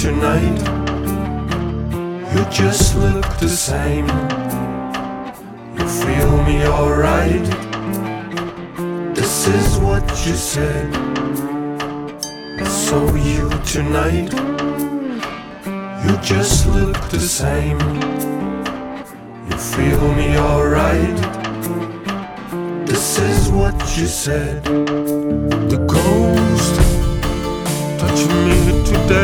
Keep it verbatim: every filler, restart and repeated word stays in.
tonight. You just look the same. You feel me alright. This is what you said. I saw you tonight. You just look the same. You feel me alright. This is what you said. The ghost touching me today.